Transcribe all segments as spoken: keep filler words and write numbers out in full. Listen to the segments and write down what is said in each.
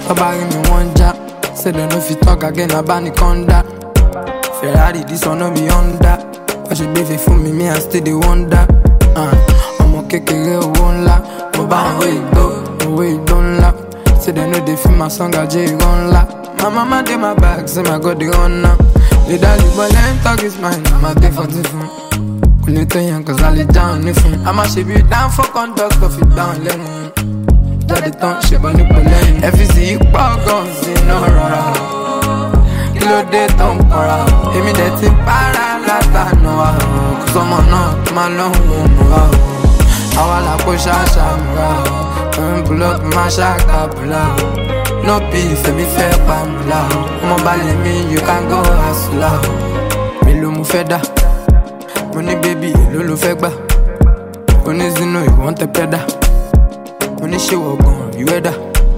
Nobody me one jack. Say they no fit talk again about the conda. Ferrari, this one no be under. I should be faithful me, me I still the wonder. Uh, I'm okay, kere won't la. But by way go, way don't la. Say they know they feel my song, I J run la. My mama did my back, say my God they run now. The daddy boy let him talk his mind, I'm a day for different. Couldn't tell you cause I lay down if I'm a ship you down for conduct of it down let me. Daddy don't ship on the plane. F C you pop guns in no rara. Kilo de ton para. Hey me that in para lata no ah. Cause I'm not my long one. I wanna push a shamra. Pull up my shaka pull out. No beef, me fair pamla. I'ma ballet me, you can go hustler. Me lo mu feda. Money baby, lolo fegba. Money zino, you want a peda. Money she walk on, you weather.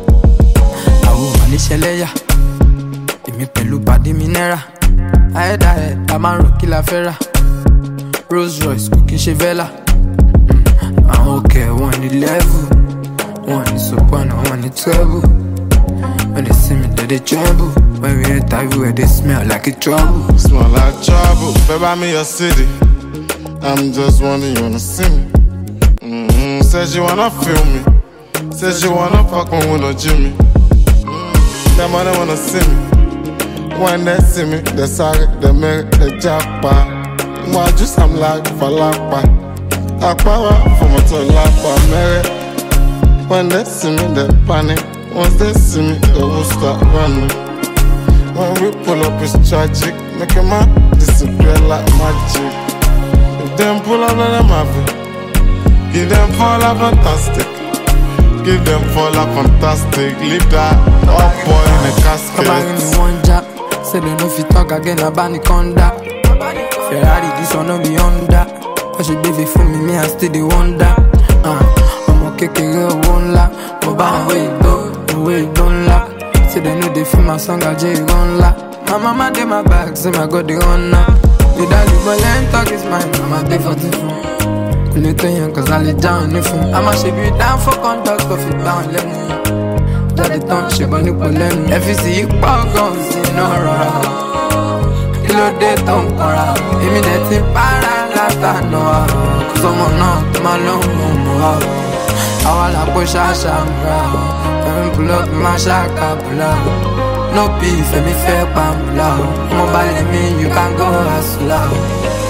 Awo mani sheleya. Emi pelu padi minera. Ahead ahead, I'm a rookie la fera. Rolls Royce, cooking chevela. Mm, I'm okay, one the level. One is up and one is trouble. When they see me, they, they tremble. When we enter everywhere, they smell like a trouble. Smell like trouble. Baby, I'm in your city. I'm just wondering, you wanna see me? Mm-hmm. Says you wanna feel me. Says you wanna fuck on with no Jimmy. Mm-hmm. Them other wanna see me. When they see me, they sorry, they make the japa. Why just I'm like Falapa. Akpara from a to Lapa, Mary. When they see me, they panic. Once they see me, they will start running. When we pull up, it's tragic. Make a man disappear like magic. If them pull up, let them have it. Give them fall up fantastic. Give them fall up fantastic. Leave that up boy in the casket. Nobody me one jack. Say they no fit talk again about the conda. Ferrari, this one no be under. I should be faithful me, me I still the wonder. Uh, I'm okay, kere won't la. But by way go. Way don't la. Say they know they feel my song, I J run la. My mama did my back, say my God they run now. The daddy boy let him talk his mind, I'm a day for different. Couldn't tell you cause I lay down if I'm a ship you down for conduct of it down let me. Daddy don't ship on the pollen. F C you pop guns in no rara. Kilo de ton para. Hey me that in para lata no ah. Cause I'm not my long one. I wanna push a shamra. Pull up my shaka pull out. No beef, me fair pamla. I'ma ballet me, you can go hustler.